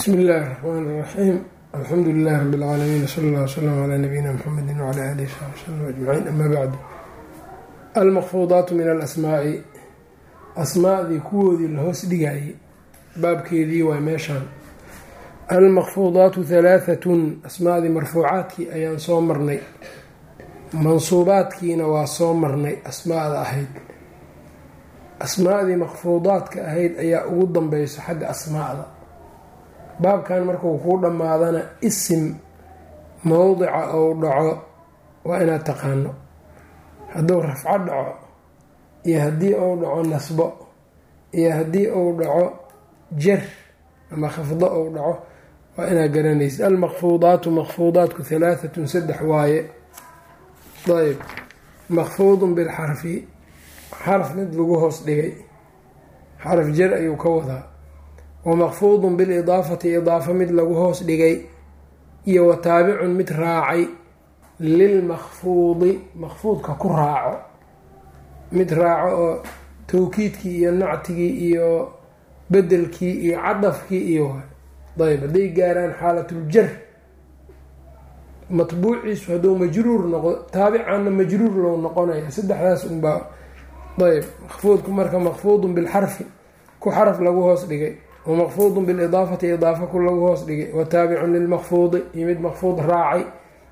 بسم الله الرحمن الرحيم الحمد لله رب العالمين وصلى الله وسلم على نبينا محمد وعلى آله وصحبه وسلم أجمعين أما بعد المخفوضات من الأسماء asmaadii kuwoodii la hoos dhigayay baabkeedii waa meeshaan almakfuudaatu halaahatun asmaadii marfuucaadkii ayaan soo marnay mansuubaadkiina waa soo marnay asmaada ahayd asmaadii makfuudaadka ahayd ayaa ugu danbeyso xagga asmaada baabkan markuu kuu dhammaadana isim mowdica ou dhaco waa inaad taqaano hadduu rafco dhaco iyo haddii uu dhaco nasbo iyo haddii uu dhaco jar ama khafdo uu dhaco waa inaad garanaysid almakfuudaatu makfuudaatku halaahatun saddex waaye ayb makfuudun bilxarfi xarf mid lagu hoos dhigay xaraf jar ayuu ka wadaa wa makfuudun bilidaafati idaafa mid lagu hoos dhigay iyo wa taabicun mid raacay lilmakfuudi makfuudka ku raaco mid raaco oo tawkiidkii iyo nactigii iyo bedelkii iyo cadafkii iyo ayb hadday gaaraan xaalatuljar matbuuciisu hadduu majruur noqdo taabicanna majruur lou noqonaya saddexdaas unbaa ayb makfuudku marka makfuudun bilxarfi ku xaraf lagu hoos dhigay wa makfuudun bilidaafati idaafa ku lagu hoos dhigay wa taabicun lilmakfuudi iyo mid makfuud raacay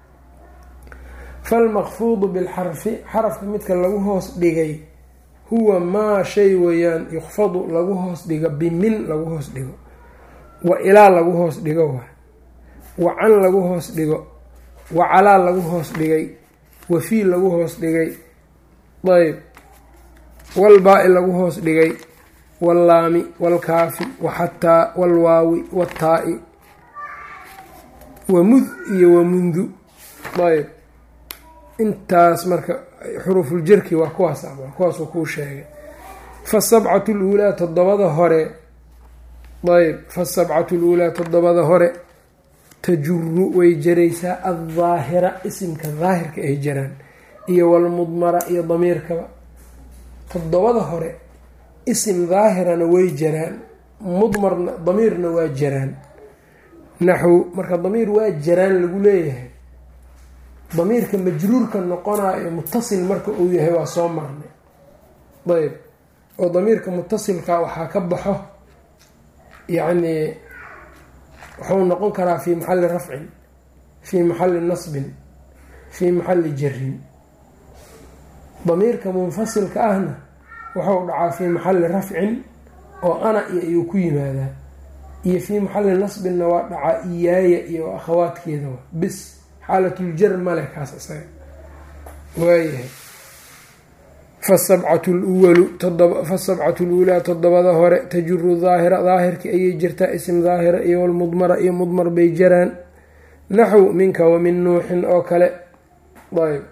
falmakfuudu bilxarfi xarafka midka lagu hoos dhigay huwa maa shay weeyaan yukfadu lagu hoos dhigo bimin lagu hoos dhigo wa ilaa lagu hoos dhigo wa can lagu hoos dhigo wa calaa lagu hoos dhigay wa fii lagu hoos dhigay ayb walbaa-i lagu hoos dhigay wallaami walkaafi waxataa walwaawi wataa-i wamud iyo wamundu ayb intaas marka xuruufuljarki waa kuwaasuu kuu sheegay fasabcatu luulaa todobada hore ayb fasabcatu luulaa todobada hore tajuru way jaraysaa addaahira isimka daahirka ay jaraan iyo walmudmara iyo damiirkaba todobada hore isim daahirana way jaraan mudmarna damiirna waa jaraan naxw marka damiir waa jaraan lagu leeyahay damiirka majruurka noqonayo mutasil marka uu yahay waa soo marnay ayb oo damiirka mutasilka waxaa ka baxo yacni wuxuu noqon karaa fii maxalli rafcin fii maxalli nasbin fii maxalli jarin damiirka munfasilka ahna wuxuu dhacaa fii maxalli rafcin oo ana iyo ayuu ku yimaadaa iyo fii maxalli nasbinna waa dhacaa iyaaya iyo akhawaadkeeda bis xaalatuljar male kaas isaga waayahay fasabcatu luulaa todobada hore tajuru daahira daahirkii ayay jirtaa isim daahira iyo walmudmara iyo mudmar bay jaraan naxw minka wamin nuuxin oo kale ayb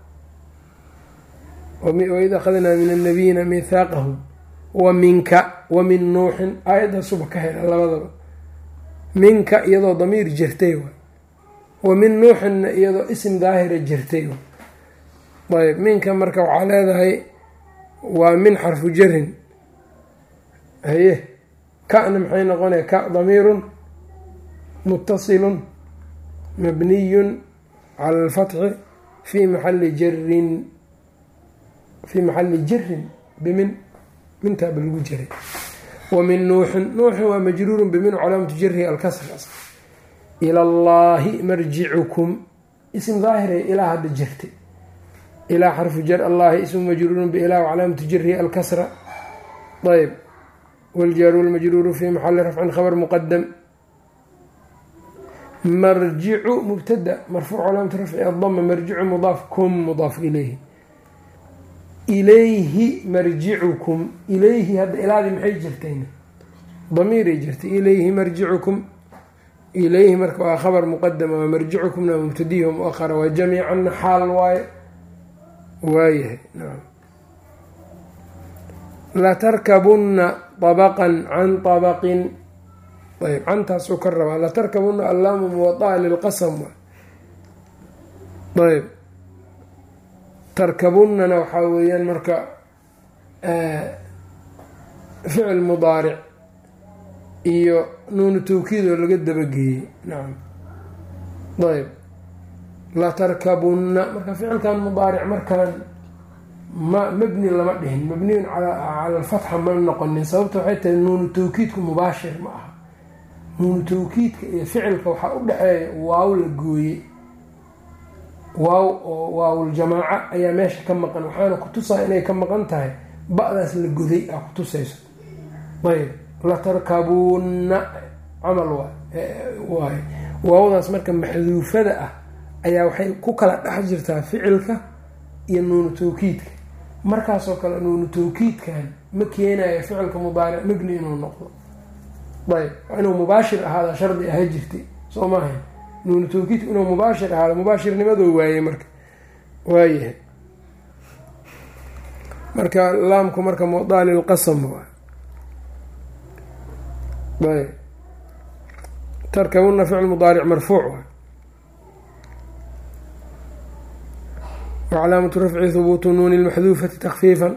waid akhadnaa min annabiyiina mithaaqahum wa minka wamin nuuxin aayadda suba ka hela labadaba minka iyadoo damiir jirtay wa min nuuxinna iyadoo isim daahira jirtay ayb minka marka waxaa leedahay waa min xarfu jarin haye ka-na maxay noqonaya ka damiirun mutasilun mabniyun cala alfatxi fii maxalli jarin bimin mintaaba lagu jiray wa min nuuxin waa majruurun bimin calaamatu jarihi alkasr ila allaahi marjicukum ism daahire ilaa hadda jirtay ilaa xarfu jar allaahi ismu majruurun biilaa wacalaamatu jarihi alkasra ayb waljaaru walmajruuru fii maxalli rafcin khabar muqadam marjicu mubtada marfuuc calaamatu rafci adama marjicu mudaaf kum mudaaf ilayhi ilayhi marjicukum ilayhi hadda ilaadii maxay jirtayna damiiray jirtay ilayhi marjicukum ilayhi marka waa khabar muqadama waa marjicukumna waa mubtadihi wa muahara waa jamiicanna xaal waaye waayahay naam latarkabunna طabaqan can طabaqin ayb cantaasuu ka rabaa latarkabunna allaamu muwadaa lilqasam ayb tarkabunnana waxaa weeyaan marka ficil mudaaric iyo nuunu tawkiid oo laga dabageeyey. nacam ayb latarkabunna marka ficilkan mudaaric markaan mabni lama dhihin, mabniyun cala alfatxa ma noqonin. sababta waxay tahay nuunu tawkiidku mubaashir ma aha. nuunu tawkiidka iyo ficilka waxaa u dhexeeya waaw la gooye, waaw oo waawuljamaaca ayaa meesha ka maqan, waxaana ku tusaa inay ka maqan tahay ba-daas la goday a ku tusayso. ayb latarkabunna camal waay waawdaas marka maxduufada ah ayaa waxay ku kala dhex jirtaa ficilka iyo nuunu tawkiidka. markaasoo kale nuunu tawkiidkan ma keenayo ficilka mudaaric mabni inuu noqdo. ayb inuu mubaashir ahaada shardi aha jirtay soo maaha. nuunu tawkiidku inuu mubaashir ahaado, mubaashirnimadoo waayey marka waayahay. marka laamku marka mudaa lilqasam ayb tarkabuna ficl mudaaric marfuuc wacalaamatu rafci hubuutu nuuni lmaxduufati takfiifan.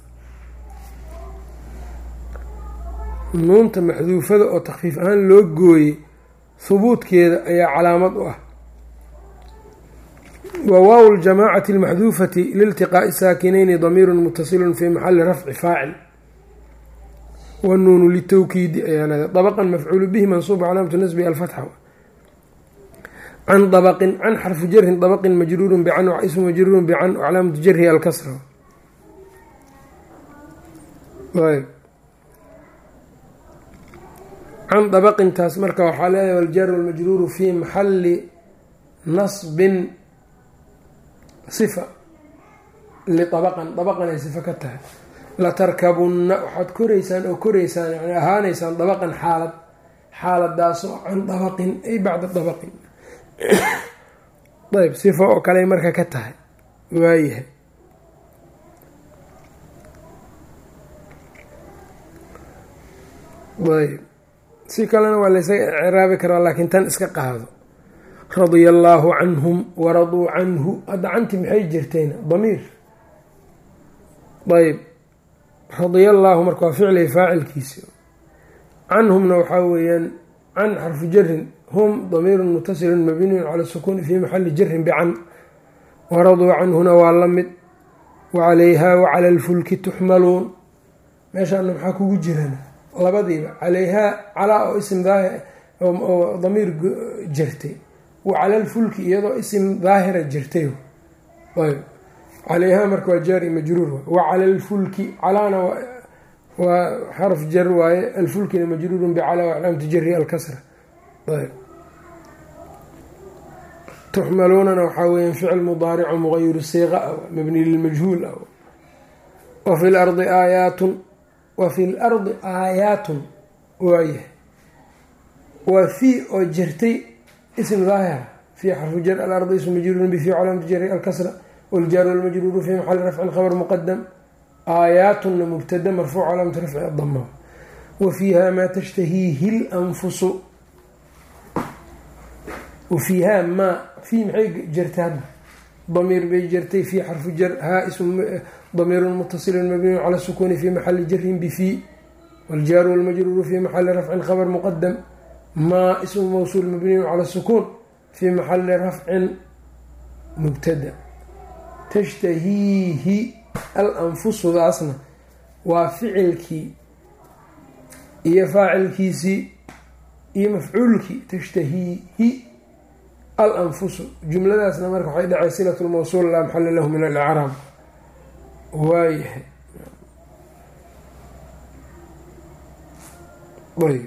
nuunta maxduufada oo takfiif ahaan loo gooyey hubuudkeeda ayaa calaamad u ah. wa waaw ljamaacati almaxduufati liiltiqaa'i saakinayni damiiru mutasilun fii maxali rafci faacil wanuunu litawkiidi ayaa leedahay. dabaqan mafcuulu bihi mansuuba calaamatu nasbi alfatxa. can dabaqin can xarfu jarin dabaqin majruurun bican ismu majruurun bican calaamatu jarihi alkasra. can dabaqintaas marka waxaa leedahay waljaaru walmajruuru fii maxali nasbin sifa liabaqan dabaqanay sifa ka tahay. latarkabunna waxaad koraysaan oo koraysaan yani ahaanaysaan dabaqan xaalad, xaaladaasoo can dabaqin ay bacda dabaqin ayb sifa oo kale marka ka tahay. waayahay ayb si kalena waa laysaga icraabi karaa laakiin tan iska qaado. radia allaahu canhum waraduu canhu. hadda canti maxay jirteen damiir. ayb radia allaahu marka waa ficlihi faacilkiisi. canhumna waxaa weeyaan can xarfu jarin hum damiirun mutasilun mabniyun cala sukuuni fii maxali jarin bican. waraduu canhuna waa la mid. wacalayha wacala alfulki tuxmaluun. meeshaana maxaa kugu jiran labadiiba calayhaa calaa oo isim oo damiir jirtay, wacala alfulki iyadoo isim daahira jirtay. ayb calayhaa marka waa jaari majruur wacala alfulki calaana waa xarf jar waaye, alfulkina majruurun bicalaa wa calaamatu jari alkasra. ayb tuxmaluunana waxaa weya ficil mudaarico muqayiru siiqa mabni lilmajhuul wafi lardi aayaatun wafi lardi aayaatun waayahay waa fii oo jirtay ism daahira fii xarfu jar alardi ismu majruurun bifii calaamatu jari alkasra waljaaru walmajruuru fii maxali rafcin khabar muqadam. aayaatunna mubtada marfuuc calaamatu rafci adama. wa fiiha maa tashtahiihi lanfusu. wafiihaa maa fii maxay jirtay hadda damiir bay jirtay fii xarfu jar haa ismu damiirun mutasilun mabniyun cala sukuuni fii maxali jarin bifii waljaaru walmajruuru fii maxali rafcin khabar muqadam. maa ismu mawsuul mabniyun cala sukuun fii maxali rafcin mubtada. tashtahiihi alanfusudaasna waa ficilkii iyo faacilkiisii iyo mafcuulkii. tashtahiihi alanfusu jumladaasna marka waxay dhacay silat lmawsuul laa maxala lahu min alcraab. waayahay ayb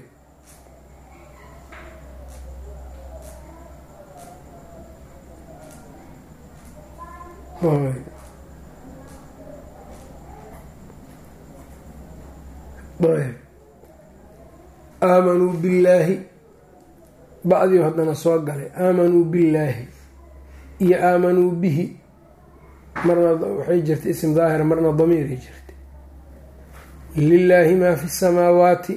aamanuu billaahi ba-diu haddana soo galay. aamanuu billaahi iyo aamanuu bihi marna waxay jirtay ism daahira marna damiiray jirtay. lilaahi maa fi samaawaati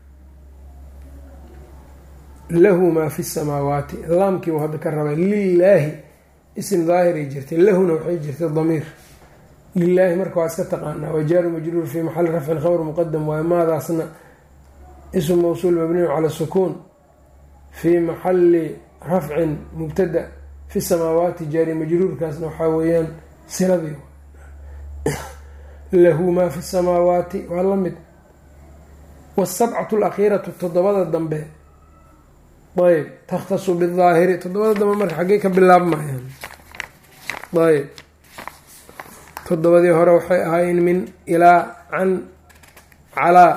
lahu maa fi samaawaati laamkiibu hadda ka rabay. lilaahi ism daahiray jirtay, lahuna waxay jirtay damiir. lilaahi marka waa iska taqaanaa waa jaaru majruur fii maxali rafcin khabar muqadam waayo maadaasna ism mawsuul mabniyu cala sukuun fii maxali rafcin mubtada fi samaawaati jaari majruurkaasna waxaa weeyaan siladii lahu maa fi samaawaati waa la mid. wasabcatu alakhiiratu toddobada dambe ayb takhtasu bidaahiri toddobada dambe marka xaggey ka bilaabmayaan. ayb toddobadii hore waxay ahaayeen min ilaa can calaa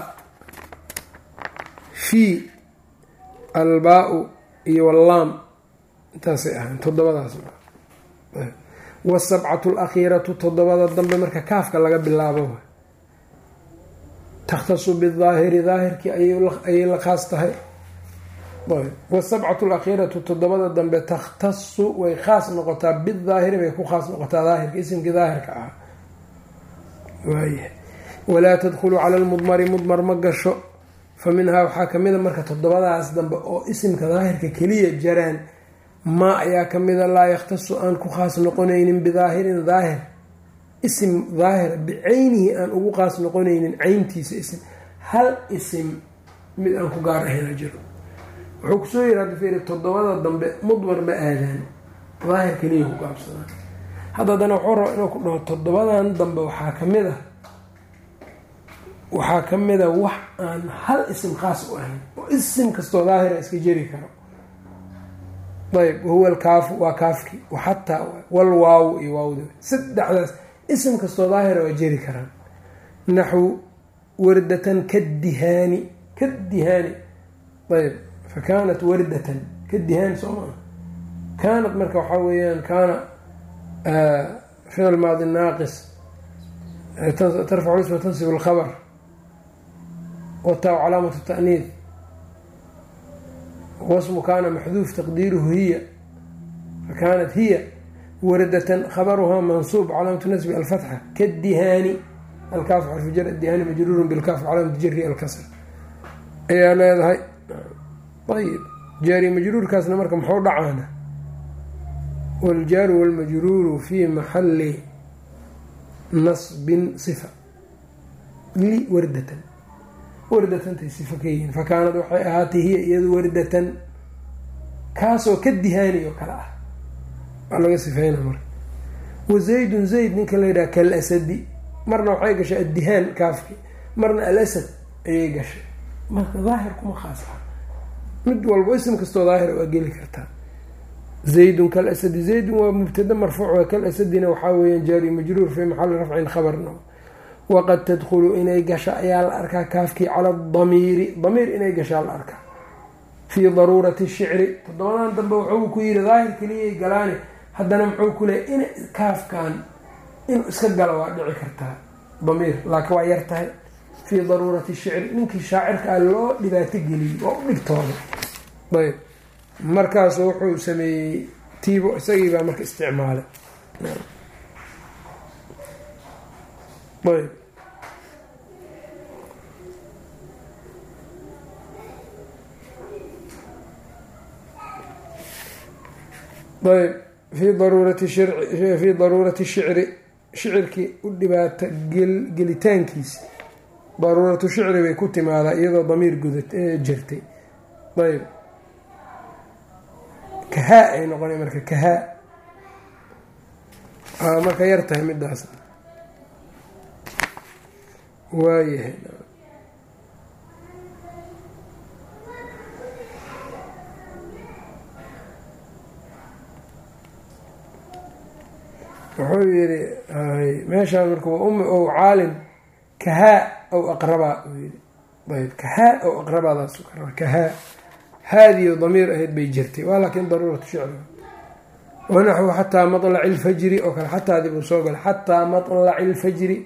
fii albaa-u iyo wallaam intaasay ahayn toddobadaas. wasabcatu alakhiiratu toddobada dambe marka kaafka laga bilaabo takhtasu bidaahiri daahirkii ayay la khaas tahay. wasabcatu alakhiiratu toddobada dambe takhtasu way khaas noqotaa bidaahiri bay ku khaas noqotaa daahirka isimkii daahirka ah. walaa tadkhulu cala lmudmari mudmar ma gasho. fa minhaa waxaa kamida marka toddobadaas dambe oo isimka daahirka keliya jaraan maa ayaa kamida laa yakhtasu aan ku khaas noqonaynin bidaahirin daahir isim daahira bicaynihi aan ugu khaas noqonaynin cayntiisa isim hal isim mid aan ku gaar ahayna jiro. wuxuu kusoo yiri hadda fiiri toddobada dambe mudmar ma aadaan daahir keliya ku gaabsadaan. haddana wuxuu raba inuu ku dhaho toddobadan dambe waxaa kamida wax aan hal isim khaas u ahayn oo isim kastoo daahira iska jeri karo. ayb wahuwa alkaafu waa kaafki waxataa walwaawu iyo waawda saddexdaas isim kastoo daahira waa jeri karaan. naxwu wardatan kadihaani ayb fakaanat wardatan kadihaani soo maa kaanat marka waxaa weeyaan kaana ficil maadi naaqis tarfacu isma tansib alkhabar wataa calaamatu ta'niid wasmu kaana maxduuf taqdiiruhu hiya fakaanat hiya wardatan khabaruhaa mansuub calaamatu nasbi alfatxa kadihaani alkaafu xarfu jar adihaani majruurun bilkaaf calaamatu jari alkasr ayaa leedahay. ayb jaari majruurkaasna marka muxuu dhacaana waljaaru walmajruuru fii maxali nasbin sifa li wardatantay sifa ka yihiin fakaanad waxay ahaatay hiya iyadu wardatan kaasoo ka dihaani oo kale ah waa laga sifeyna marka. wazaydun zayd ninka la yidhaha kalasadi marna waxay gashay addihaan kaafki marna alasad ayay gashay marka daahir kuma khaas ah mid walbo isim kastoo daahira waa geli kartaa. zaydun kalasadi zaydun waa mubtada marfuuc kalasadina waxaa weeyaan jaari majruur fii maxali rafcin khabarna. waqad tadkhulu inay gasha ayaa la arkaa kaafkii cala damiiri damiir inay gashaa la arkaa fii daruurati shicri. toddobadan dambe wuxuu ku yiri daahir keliyay galaane haddana muxuu ku leeyay in kaafkan inuu iska galo waa dhici kartaa damiir laakiin waa yar tahay fii daruurati shicri ninkii shaacirka ah loo dhibaato geliyey waa u dhibtooda. ayb markaasu wuxuu sameeyey tiibo isagii baa marka isticmaalay. ayb fii daruurati shicri shicirkii u dhibaata gelitaankiisa daruuratu shicri bay ku timaadaa iyadoo damiir jirtay. ayb kahaa ay noqona marka kahaa marka yar tahay midaas waayahay. wuxuu yidhi meeshaan marka waa ummi ow caalim kahaa aw aqrabaa uu yidhi. ayb kahaa aw aqrabaadaas kahaa haadiyo damiir ahayd bay jirtay waa laakiin daruuratu shicri. wanaxwu xataa maطlaci ilfajri oo kale xataa dib uu soo gala xataa maطlaci ilfajri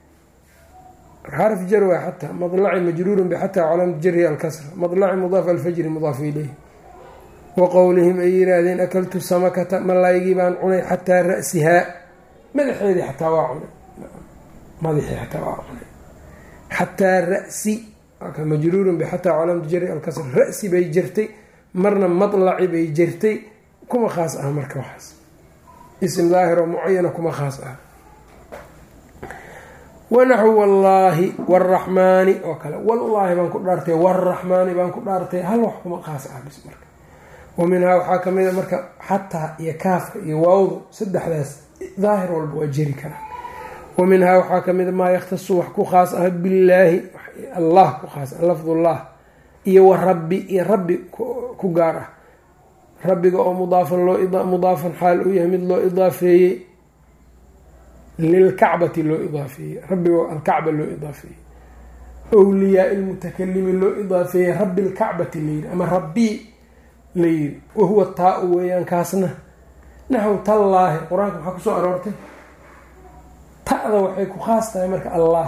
xarf jar waa xataa maطlaci majruurun bxataa calaamatu jarihi alkasra maطlaci mudaaf alfajri mudaafu ilayhi. wa qowlihim ay yihaahdeen akaltu samakata malaygii baan cunay xataa ra'sihaa madaxeedii xataa waa cunay madaxii xataa waa cunay xataa ra'si majruurun bxataa calaamatu jarihi alkasra ra'si bay jirtay marna maطlaci bay jirtay kuma khaas ah marka waxaas isim daahir oo mucayana kuma khaas ah. wanaxu wallaahi waraxmaani oo kale, wallaahi baan ku dhaartay, waraxmaani baan ku dhaartay, hal wax kuma qaas ah bis marka. wa minhaa waxaa ka mid a marka xataa iyo kaafka iyo waawdu saddexdaas daahir walba waa jeri karaan. wa minhaa waxaa ka mid a maa yakhtasu wax ku khaas ah billaahi, allah ku khaas ah, lafdullah, iyo wa rabbi, iyo rabbi ku gaar ah, rabbiga oo mudaafan xaal uu yahay mid loo idaafeeyey lilkacbati loo idaafeeyey, rabbigo alkacba loo idaafeeyey, wliyaa ilmutakalimi loo idaafeeyey rabbi lkacbati layidhi ama rabbii layidhi, wahuwa taa-u weeyaan kaasna naxw tallaahi qur-aanka waxaa kusoo aroortay ta'da waxay ku khaas tahay marka allah,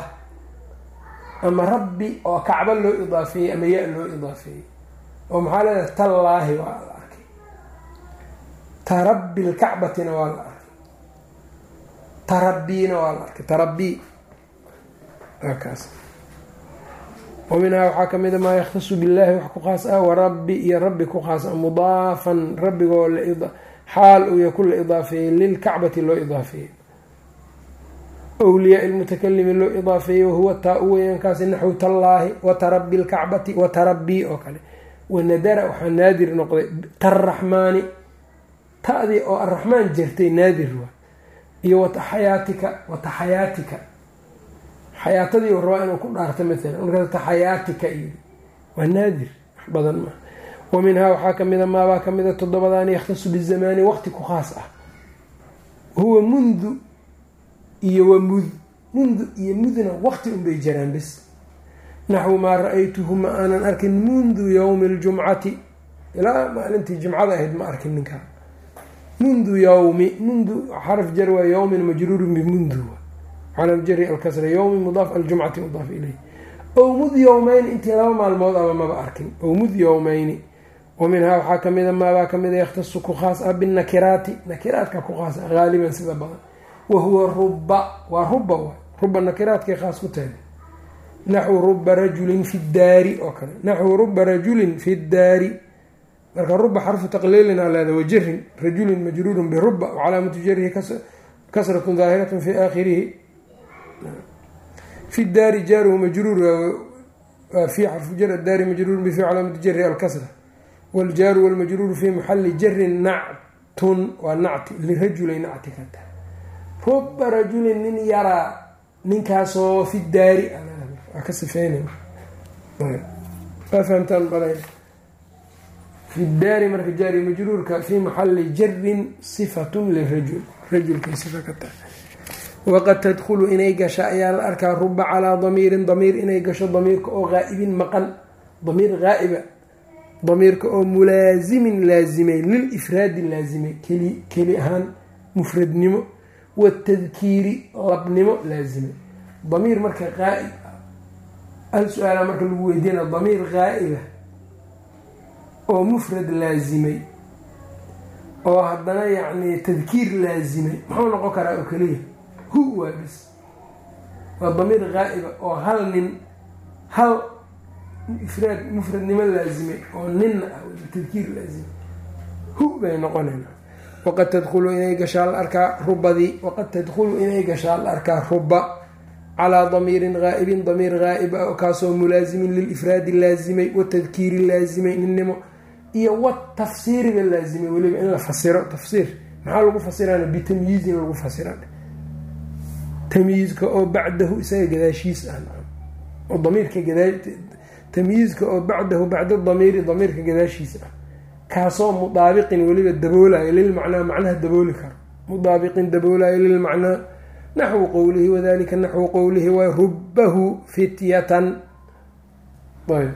ama rabbi oo kacba loo idaafeeyey ama ya loo idaafeeyey, oo maxaa leedahay tallaahi waa la arkay, tarabbi lkacbatina waa la arkay, tarabbiina waa la arkay, tarabbii kaas. wa minhaa waxaa ka mid a maa yakhtasu billaahi wax ku khaas ah, wa rabbi iyo rabbi ku khaas ah, mudaafan rabbigoo xaal uu yahay ku la idaafeeyey lilkacbati loo idaafeeyey, wliyaa ilmutakalimi loo idaafeeyey, wahuwa taa-u weeyaan kaasi naxwu tallaahi wa tarabbi lkacbati wa tarabbii oo kale. wanadara waxaa naadir noqday tarraxmaani, ta'dii oo arraxmaan jirtay naadir waa, iyo wataxayaatika, wataxayaatika xayaatadii rabaa inuu ku dhaarto maalan, markaas taxayaatika iyo waa naadir wax badan maa. wa minhaa waxaa ka mida maabaa ka mida toddobadaani yakhtasu bizamaani waqti ku khaas ah, huwa mundu iyo wa mundu iyo mudna waqti unbay jiraan bis. naxwu maa ra-aytuhu ma aanan arkin mundu yowmi ljumcati, ilaa maalintii jumcada ahayd ma arkin ninkaa. mundu yowmi, mundu xaraf jar waa yowmin majruurun bimundu calaa jari alkasra, yowmi mudaaf aljumcati mudaaf ilayh. ow mud yowmeyni intii laba maalmood aba maba arkin, ow mud yowmeyni. wa minhaa waxaa ka mida maabaa ka mida yakhtasu ku khaas ah binakiraati, nakiraadka ku khaas ah haaliban sida badan, wahuwa ruba, waa ruba waay, ruba nakiraadkay khaas ku tahay. naxwu ruba rajulin fi daari oo kale, naxwu ruba rajulin fi daari, marka ruba xarfu taqliilin aa leeda, wajarin rajulin majruurun biruba, wacalaamatu jarihi kasratun daahiratun fi aakhirihi. fi daari jaaruhu majruur waa fi xarfu jar daari majruurun bifi calaamatu jari alkasra, waljaaru walmajruuru fi maxali jarin nactun waa nacti lirajulay nacti ka tahay. ruba rajulin nin yaraa, ninkaasoo fi daari waa ka sifeynay, waa fahamtaan balay. fi daari marka jaari majruurka fi maxali jarin sifatun lirajul, rajulkay sifa ka tahay. waqad tadkhulu inay gasha ayaa la arkaa ruba calaa damiirin, damiir inay gasho, damiirka oo ghaa'ibin maqan, damiir ghaa'iba, damiirka oo mulaasimin laazimay, lilifraadi laazimay, keli ahaan mufradnimo, watadkiiri labnimo laazimay. damiir marka ghaa'ib hal su-aala marka lagu weydiina, damiir ghaa'iba oo mufrad laazimay oo haddana yacni tadkiir laazimay muxuu noqon karaa oo keliya hu waa bis, waa damiir ghaa'iba oo hal nin, hal ifraad mufradnimo laazimay oo ninna ah tadkiir laazimay, hu bay noqonayna. waqad tadkhulu inay gashaa la arkaa rubadii, waqad tadkhulu inay gashaa la arkaa ruba calaa damiirin ghaa'ibin, damiir ghaa'ib ah kaasoo mulaazimin lilifraadi laazimay, watadkiiri laazimay ninnimo, iyo watafsiiriga laazimay, weliba in la fasiro. tafsiir maxaa lagu fasirana? bitamyiizin lagu fasira, tamyiizka oo bacdahu isaga gadaashiis ah, oo damiirka tamyiizka oo bacdahu bacda damiiri, damiirka gadaashiis ah, kaasoo mudaabiqin weliba daboolayo lilmacnaa, macnaha dabooli karo, mudaabiqin daboolayo lilmacnaa. naxwu qowlihi, wadalika naxwu qowlihi waa rubahu fityatan, ayb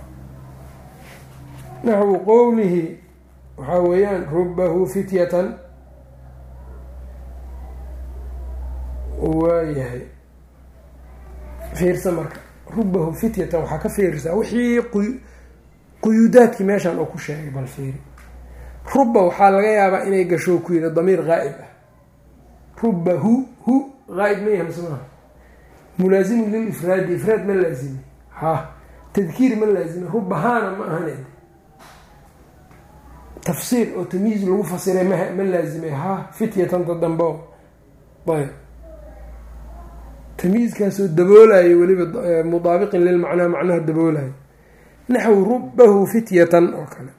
naxwu qowlihi waxaa weeyaan rubahu fityatan, waayahay fiirsa marka rubahu fityatan waxaa ka fiirsaa wixii quyuudaadkii meeshaan oo ku sheegay, bal fiiri. ruba waxaa laga yaabaa inay gasho ku yidhi damiir ghaa'ib ah, ruba hu ghaa'ib ma yahay mise maaha? mulaazimin lilifraadi, ifraad ma laazimi, ha tadkiir ma laazimi, rubahaana ma ahan tafsiir oo tamyiiz lagu fasiray ma laazimay, ha fityatanta dambo ayb tamyiizkaasoo daboolayo weliba mudaabiqin lilmacnaa macnaha daboolayo naxw rubahu fityatan oo kale.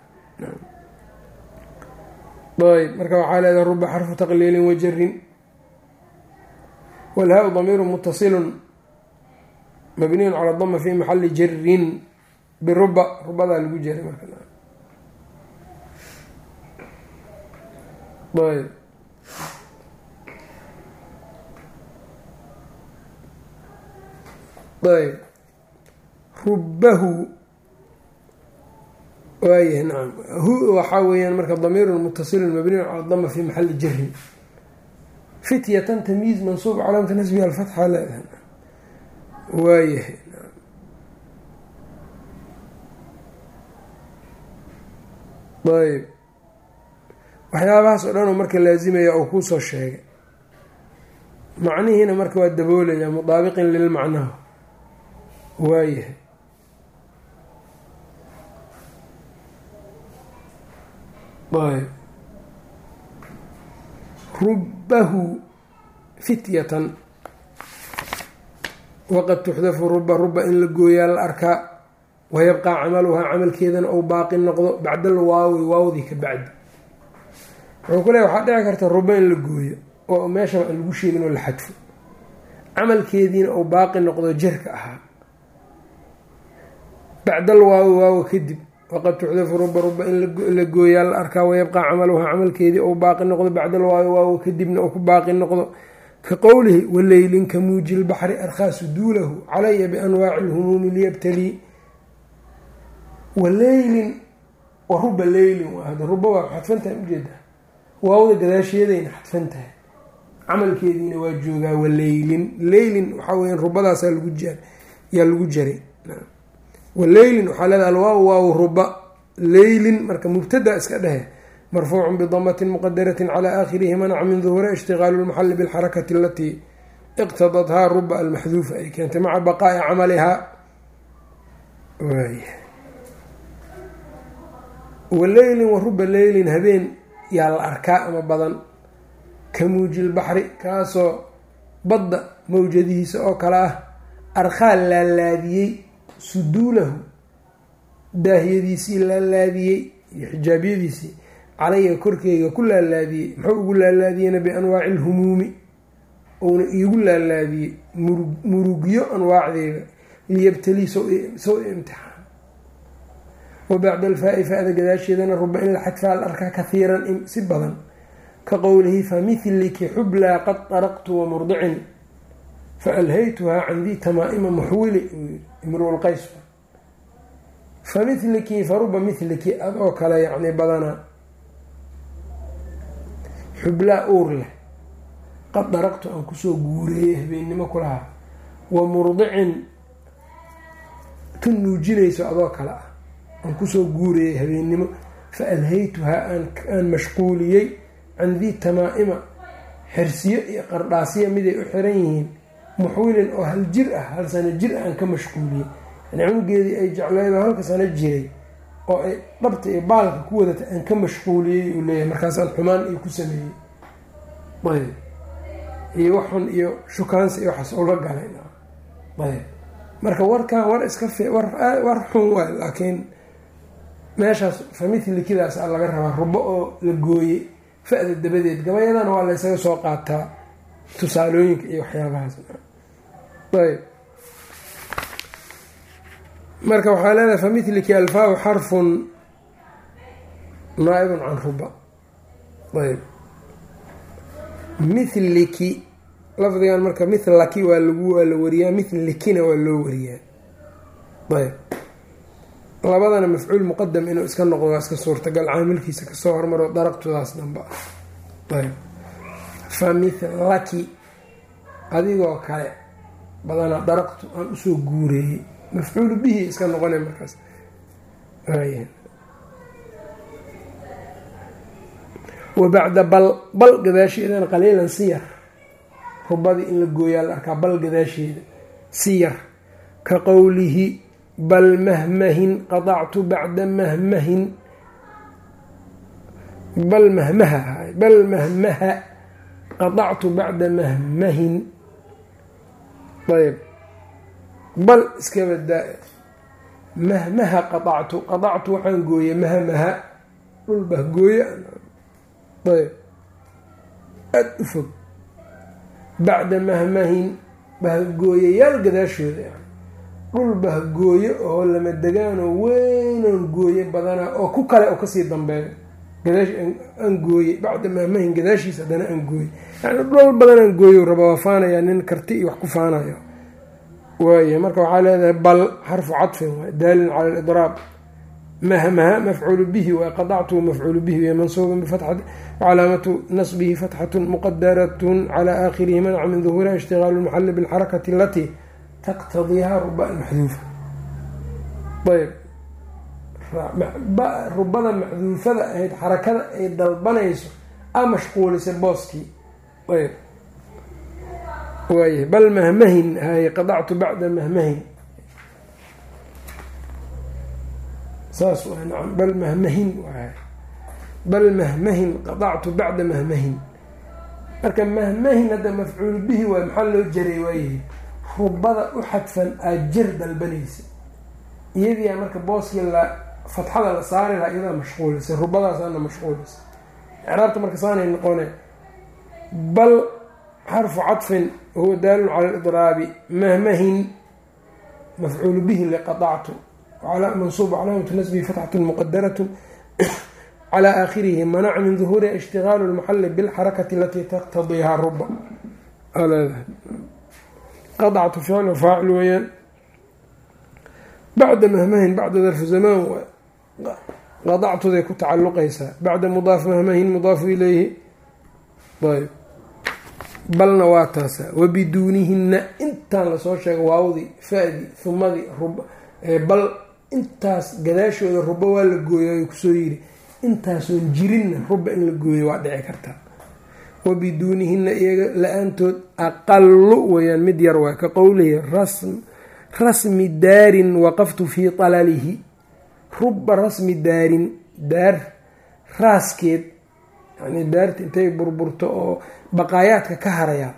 ayb marka waxaa leedahay ruba xarfu taqliilin wajarin walhaa-u damiiru mutasilun mabniyun cala dama fi maxali jarin biruba rubadaa lagu jaray marka. ayb ayb rubahu waayahay nacam hu waxaa weeyaan marka damiirun mutasilun mabniyun cala dama fi maxali jarin. fityatan tamyiiz mansuub calaamata nasbiha alfatxa leedahay waayahay. ayb waxyaabahaas oo dhan oo marka laazimaya oo kuusoo sheegay macnihiina marka waa daboolaya mudaabiqin lilmacnaha waayahay. ayb rubahu fityatan waqad tuxdafu ruba in la gooyaa la arkaa wayabqaa camaluhaa camalkeedana ou baaqi noqdo bacdal waawi waawdii ka bacdi. wuxuu ku leeya waxaa dhici karta ruba in la gooyo oo meeshaba aan lagu sheegin oo la xadfo camalkeediina ou baaqi noqdo jarka ahaa bacdal waawi waawo kadib. waqad tuxdafu ruba in la gooyaa la arkaa wayabqaa camaluhaa camalkeedii ou baaqi noqdo bacdal waawi waawo kadibna ou ku baaqi noqdo ka qowlihi waleylin ka muuji lbaxri arkhaa suduulahu calaya bianwaaci lhumuumi liyabtalii. waleylin wa ruba leylin waahda ruba waa xadfantahay ujeedaa waawda gadaasheedayna xadfan tahay camalkeediina waa joogaa waleylin leylin waxaa weya rubadaasaa yaa lagu jaray. waleylin waxaa leedaha alwaaw waaw ruba leylin marka mubtada iska dhehe marfuucun bidamatin muqadaratin calaa aakhirihi manaca min duhuuri ishtigaalu lmaxali bilxarakati alatii iqtadathaa ruba almaxduufa ay keentay maca baqaa'i camalihaa. waleylin wa ruba leylin habeen yaa la arkaa ama badan ka muuji lbaxri kaasoo badda mawjadihiisa oo kale ah arkhaa laalaadiyey suduulahu daahiyadiisii laalaadiyey iyo xijaabyadiisii calaya korkeyga ku laalaadiyey muxuu ugu laalaadiyeyna bianwaaci lhumuumi uuna iigu laalaadiyey murugyo anwaacdeeda liyabtalii sow imtixaan. wa bacda alfaa-i fa-da gadaasheedana ruba in la xadfaa la arkaa kahiiran si badan ka qowlihi famidliki xublaa qad daraqtu wamurdicin faalhaytuhaa can dii tamaa'ima muxwili imruulqays. famidliki faruba midliki adoo kale yacni badanaa xublaa uur leh qad daraqtu aan kusoo guureeyey habeennimo kulahaa wa murdicin tu nuujinayso adoo kale ah aan kusoo guureeyey habeennimo fa alhaytuhaa aan mashquuliyey can dii tamaa'ima xirsiyo iyo qardhaasiya miday u xiran yihiin muxwilin oo hal jir ah hal sano jir ah aan ka mashquuliyey yani cunugeedii ay jecleed oo halka sano jiray oo ay dhabta iyo baalka ku wadata aan ka mashquuliyey uu leeyahay markaasaan xumaan iyo ku sameeyey ayb iyo waxxun iyo shukaansi iyo waxaas ula galay ayb marka warkan war iska war xun waay laakiin meeshaas famithlikidaas a laga rabaa rubo oo la gooyey fa-da dabadeed gabayadana waa laysaga soo qaataa tusaalooyinka iyo waxyaabahaas ayb marka waxaa leedahay famidliki alfaahu xarfun naa-ibun can ruba. ayb mithliki lafdigan marka mithlaki waa la wariyaa mithlikina waa loo wariyaa. ayb labadana mafcuul muqadam inuu iska noqdo waa iska suurtagal caamilkiisa kasoo hormaro daraqtudaas damba. ayb famithlaki adigoo kale badanaa daraqtu aan usoo guureeyey mafcuulu bihi iska noqona markaas. wa bacda bal gadaasheedana qaliilan siyar rubadii in la gooyaa la arkaa bal gadaasheeda siyar ka qowlihi bal mahmahin qadactu bacda mahmahin bal mahmaha qadactu bacda mahmahin ayb bal iska badaa mahmaha qadactu waxaan gooye mahmaha dhul bahgooye ayb aada u fog bacda mahmahin bahgooyayaal gadaashooda yani dhul bahgooye oo lama degaanoo weynoon gooye badana oo ku kale oo kasii dambeeyo gadaash aan gooye bacda mahmahin gadaashiisa haddana aan gooye yani dhul badan aan gooyo raba waa faanayaa nin karti iyo wax ku faanayo waay marka waxaa leedahay bal xarfu cadfin waay daalin cala alidraab mahmaha mafcuulu bihi waa qadactu mafcuulu bihi w mansuubun bifatxati wcalaamatu nasbihi fatxatun muqadaratun calaa aakhirihi manca min duhuuriha ishtigaalu lmaxali bilxarakati alatii taqtadiiha ruba maxduufa ayb rubada maxduufada ahayd xarakada ay dalbanayso a mashquulisa booskii ayb waay bal mahmahin hay qadactu bacda mahmahin saas waa nacam bal mahmahin waay bal mahmahin qadactu bacda mahmahin marka mahmahin hadda mafcuul bihi waay maxaa loo jaray waayahay rubada u xadfan aad jar dalbanaysa iyadiia marka booskii fatxada la saari lahaa iyadaa mashquulisa rubadaasaana mashquulisa icraabta marka saanay noqone bal xarfu cadfin wahuwa daalun cala alidraabi mahmahin mafcuulu bihi liqadactu mansuub calaamatu nasbihi fatxatun muqadaratun calaa aakhirihi manaca min duhuuriha ishtigaalu lmaxali bilxarakati alatii taqtadiiha ruba qadactu ficlu faacil weeyaan bacda mahmahin bacda darfu zamaan waay qadactuday ku tacaluqaysaa bacda mudaaf mahmahin mudaafu ilayhi ayb balna waa taasa wabiduunihina intaan lasoo sheega waawdii fa-di humadii bal intaas gadaashooda ruba waa la gooya ay kusoo yiri intaasoon jirinna ruba in la gooyo waa dhici kartaa wabiduunihina iyaga la-aantood aqalu weyaan mid yar waay ka qowlihi rasmi daarin waqaftu fii talalihi ruba rasmi daarin daar raaskeed yani daarta intay burburto oo baqaayaadka ka harayaa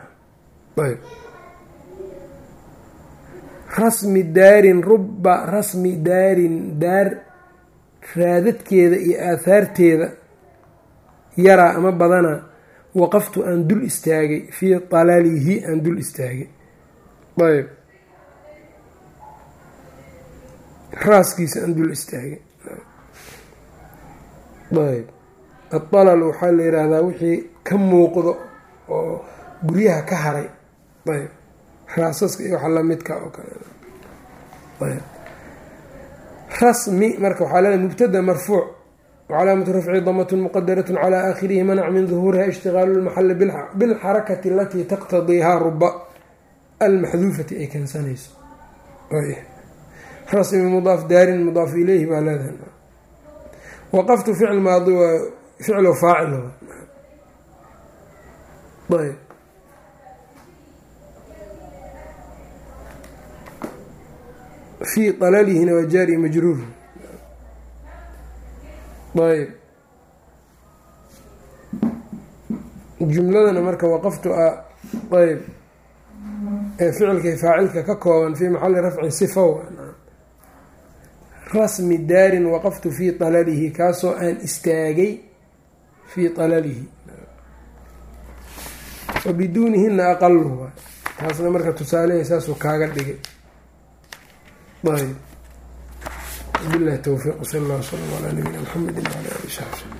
rasmi daarin ruba rasmi daarin daar raadadkeeda iyo aahaarteeda yaraa ama badana waqaftu aan dul istaagay fii talalihi aan dul istaagay ayb raaskiisa aan dul istaagay ayb adalal waxaa la yidhaahdaa wixii ka muuqdo oo guryaha ka haray ayb raasaska iyo waxa lamidka oo kale ayb rasmi marka waxaa leedahay mubtada marfuuc wcalaamatu rafci damatun muqadaratun calaa aakhirihi manac min duhuuriha ishtigaalu lmaxali bilxarakati alatii taqtadiiha ruba almaxduufati ay keensanayso rasmi mudaaf daarin mudaaf ileyhi baa leedahay waqaftu ficl maadi waa ficlo faacil ayb fii dalalihina waa jaari majruur ayb jumladana marka waqaftu ayb ee ficilkay faacilka ka kooban fii maxali rafcin sifa rasmi daarin waqaftu fii talalihi kaasoo aan istaagay fii talalihi wabiduunihina aqalu taasna marka tusaaleha saasuu kaaga dhigay ayb billahi towfiiq sal allah wslam calaa nabiyina mxamedi wcala ali saxbi